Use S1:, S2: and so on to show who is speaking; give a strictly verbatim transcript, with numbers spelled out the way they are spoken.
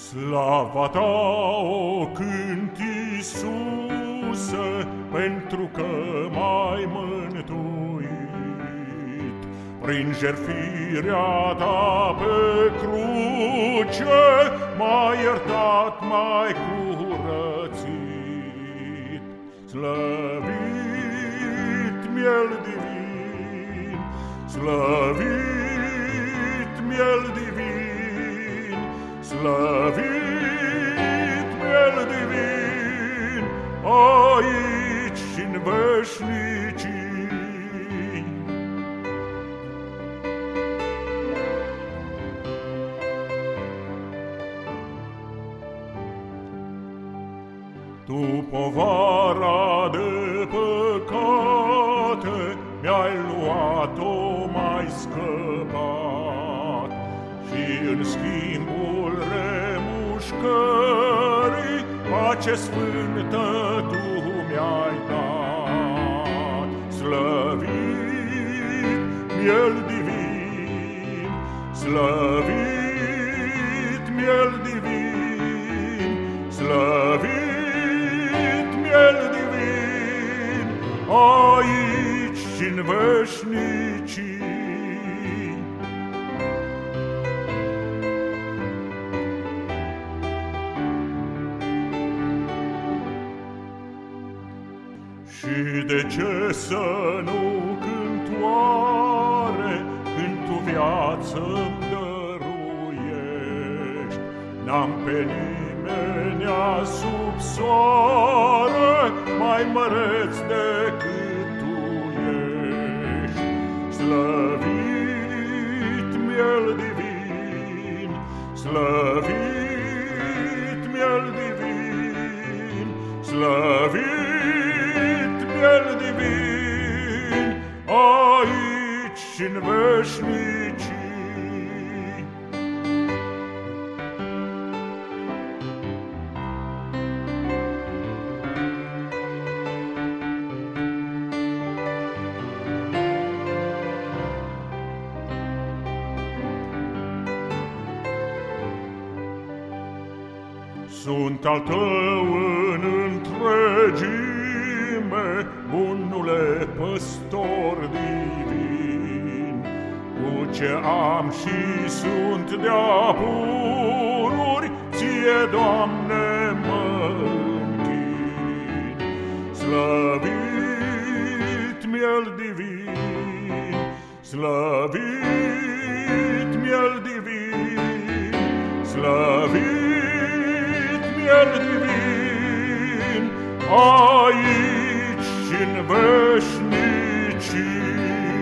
S1: Slava ta o cânt, Iisuse, pentru că m-ai mântuit. Prin jertfirea ta pe cruce m-ai iertat, m-ai curățit. Slăvit miel divin, slăvit miel divin, slăvit miel divin, aici și-n veșnicii. Tu povara de păcate mi-ai luat-o, m-ai scăpat, și în schimbul remușcării pace sfântă tu mi-ai dat. Slăvit miel divin, slăvit miel divin, slăvit miel divin, aici și-n veșnicii. Și de ce să nu cânt oare când tu viață-mi dăruiești? N-am pe nimenea sub soare mai măreț decât tu ești. Slăvit miel divin, slăvit miel divin, slăvit miel divin, aici și-n veșnicii. Sunt al tău în întregime, bunule păstor divin. Cu ce am și sunt de-a pururi, ție, Doamne, mă închin. Slăvit miel divin, slăvit miel divin, slăvit miel divin, aici și-n veșnicii.